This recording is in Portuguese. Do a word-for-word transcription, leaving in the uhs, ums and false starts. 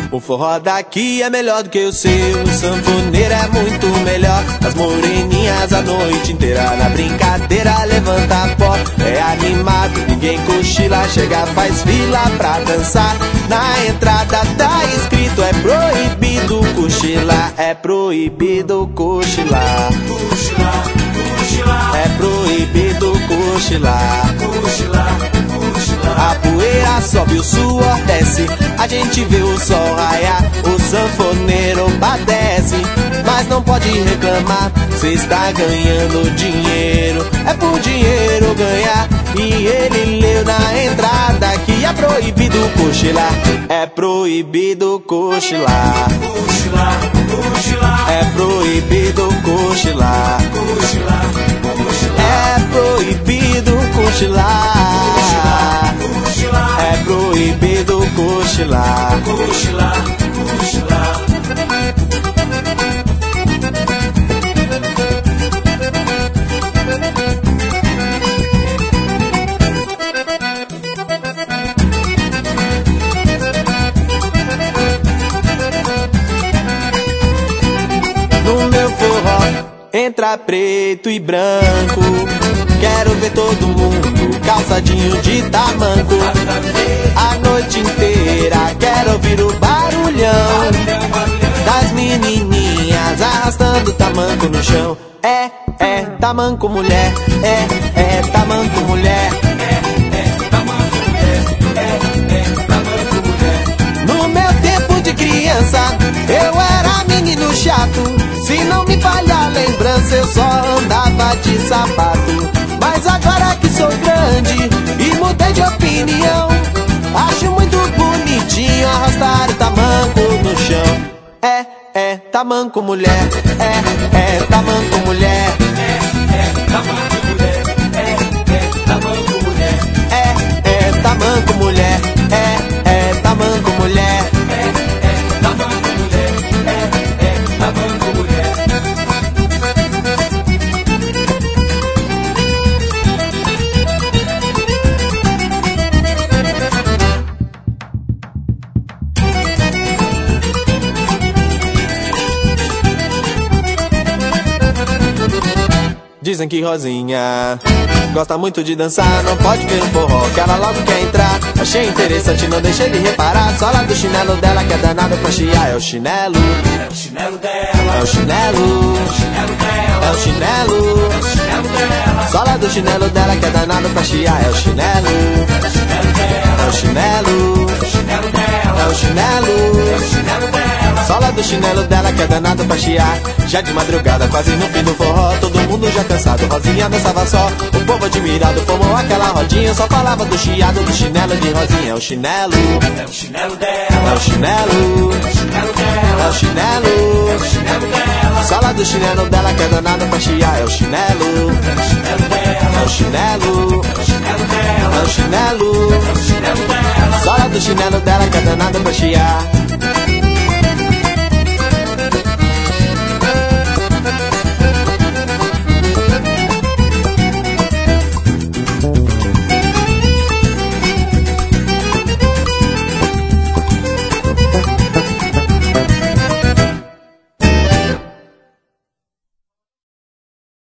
O forró daqui é melhor do que o seu, o sanfoneiro é muito melhor. As moreninhas a noite inteira, na brincadeira levanta pó. É animado, ninguém cochila, chega faz fila pra dançar. Na entrada tá escrito, é proibido cochilar, é proibido cochilar. Cochilar, cochilar, é proibido cochilar. Cochilar, cochilar. A poeira sobe, o suor desce, a gente vê o sol raiar, o sanfoneiro padece, mas não pode reclamar, cê está ganhando dinheiro, é por dinheiro ganhar. E ele leu na entrada que é proibido cochilar, é proibido cochilar. Cochilar, cochilar, é proibido cochilar. Cochilar, cochilar, é proibido cochilar. Cochilar, é proibido cochilar. Cochilar, cochilar. No meu forró entra preto e branco, quero ver todo mundo calçadinho de tamanco. A noite inteira quero ouvir o barulhão das menininhas arrastando tamanco no chão. É, é, tamanco mulher, é, é, tamanco mulher. No meu tempo de criança, eu era menino chato. Se não me falha a lembrança, eu só andava de sapato. Mas agora que sou grande e mudei de opinião, acho muito bonitinho arrastar o tamanco no chão. É, é, tamanco mulher, é, é, tamanco mulher. É, é, tamanco mulher, é, é, tamanco mulher. É, é, tamanco mulher, é, é, tamanco mulher. É, é, tamanco mulher, é, é, tamanco mulher. Dizem que Rosinha gosta muito de dançar, não pode ver um forró que ela logo quer entrar. Achei interessante, não deixei de reparar. Sola do chinelo dela que é danado pra chiar. É o chinelo, É o chinelo dela, é o chinelo, é o chinelo dela, é o chinelo. é o chinelo dela. Sola do chinelo dela que é danado pra chiar. É o chinelo, É o chinelo dela, é o chinelo, é o chinelo dela, é o chinelo. é o chinelo dela. Sola do chinelo dela que é danado pra chiar. Já de madrugada, quase no fim do forró, todo mundo já cansado, Rosinha dançava só. O povo admirado formou aquela rodinha, só falava do chiado do chinelo de Rosinha. É o chinelo, É o chinelo dela, é o chinelo, é o chinelo dela, é o chinelo. é o chinelo dela. Sola do chinelo dela que é danado pra chiar. É o chinelo, É o chinelo dela, é o chinelo, é o chinelo dela, é o chinelo. é o chinelo dela. Sola do chinelo dela que é danado pra chiar.